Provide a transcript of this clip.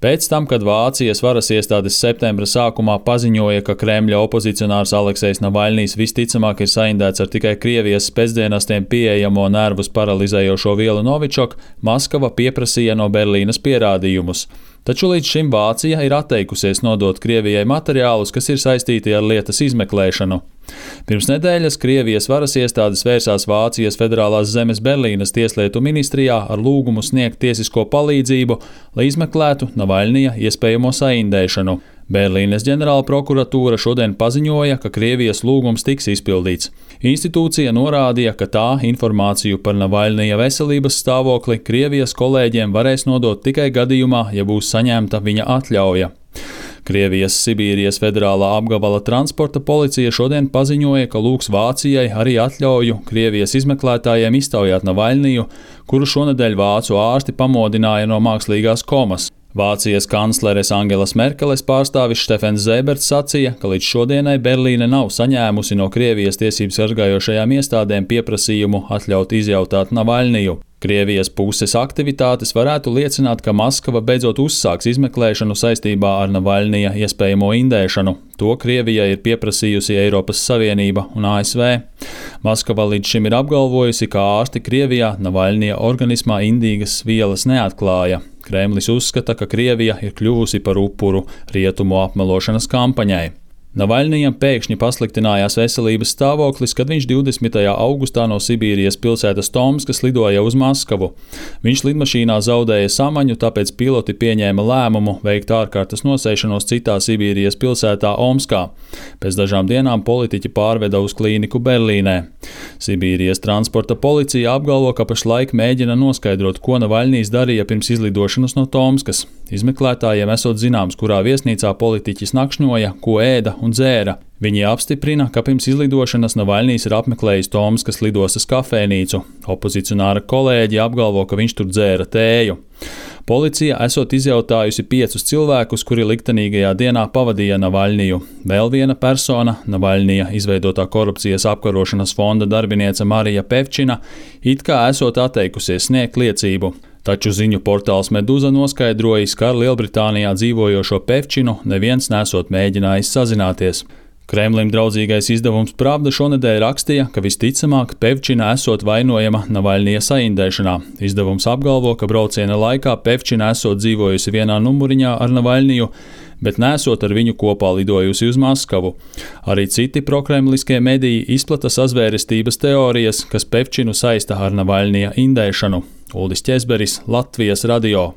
Pēc tam, kad Vācijas varas iestādes septembra sākumā paziņoja, ka Kremļa opozicionārs Aleksejs Navaļnijs visticamāk ir saindēts ar tikai Krievijas spēcdienestiem pieejamo nervus paralizējošo vielu Novičok, Maskava pieprasīja no Berlīnes pierādījumus. Taču līdz šim Vācija ir atteikusies nodot Krievijai materiālus, kas ir saistīti ar lietas izmeklēšanu. Pirms nedēļas Krievijas varas iestādes vērsās Vācijas federālās zemes Berlīnes tieslietu ministrijā ar lūgumu sniegt tiesisko palīdzību, lai izmeklētu Navaļnija iespējamo saindēšanu. Berlīnes ģenerāla prokuratūra šodien paziņoja, ka Krievijas lūgums tiks izpildīts. Institūcija norādīja, ka tā informāciju par Navaļnija veselības stāvokli Krievijas kolēģiem varēs nodot tikai gadījumā, ja būs saņemta viņa atļauja. Krievijas Sibīrijas federālā apgabala transporta policija šodien paziņoja, ka lūgs Vācijai arī atļauju Krievijas izmeklētājiem iztaujāt Navaļniju, kuru šonedēļ vācu ārsti pamodināja no mākslīgās komas. Vācijas kancleres Angelas Merkeles pārstāvis Štefens Zēberts sacīja, ka līdz šodienai Berlīne nav saņēmusi no Krievijas tiesību sargājošajām iestādēm pieprasījumu atļaut izjautāt Navaļniju. Krievijas puses aktivitātes varētu liecināt, ka Maskava beidzot uzsāks izmeklēšanu saistībā ar Navaļnija iespējamo indēšanu. To Krievija ir pieprasījusi Eiropas Savienība un ASV. Maskava līdz šim ir apgalvojusi, ka ārsti Krievijā Navaļnija organismā indīgas vielas neatklāja. Kremlis uzskata, ka Krievija ir kļuvusi par upuru rietumu apmelošanas kampaņai. Navaļnijam pēkšņi pasliktinājās veselības stāvoklis, kad viņš 20. augustā no Sibīrijas pilsētas Tomskas lidoja uz Maskavu. Viņš lidmašīnā zaudēja samaņu, tāpēc piloti pieņēma lēmumu veikt ārkārtas nosēšanos citā Sibīrijas pilsētā Omskā. Pēc dažām dienām politiķi pārveda uz klīniku Berlīnē. Sibīrijas transporta policija apgalvo, ka pašlaik mēģina noskaidrot, ko Navaļnijs darīja pirms izlidošanas no Tomskas. Izmeklētājiem esot zināms, kurā viesnīcā politiķis nakšņoja, ko ēda un dzēra. Viņi apstiprina, ka pirms izlidošanas Navaļnijs ir apmeklējis Tomskas lidostas kafejnīcu. Opozicionāra kolēģi apgalvo, ka viņš tur dzēra tēju. Policija esot izjautājusi 5 cilvēkus, kuri liktenīgajā dienā pavadīja Navaļniju. Vēl viena persona, Navaļnija izveidotā korupcijas apkarošanas fonda darbiniece Marija Pevčina, it kā esot atteikusies sniegt liecību. Taču ziņu portāls Meduza noskaidrojis, ka ar Lielbritānijā dzīvojošo Pevčinu neviens nesot mēģinājis sazināties. Kremlim draudzīgais izdevums Pravda šonedēļ rakstīja, ka visticamāk Pevčina esot vainojama Navaļnija saindēšanā. Izdevums apgalvo, ka brauciena laikā Pevčina esot dzīvojusi vienā numuriņā ar Navaļniju, bet nesot ar viņu kopā lidojusi uz Maskavu. Arī citi prokremliskie mediji izplata sazvērestības teorijas, kas Pevčinu saista ar Navaļnija indēšanu. Uldis Ķezberis, Latvijas radio.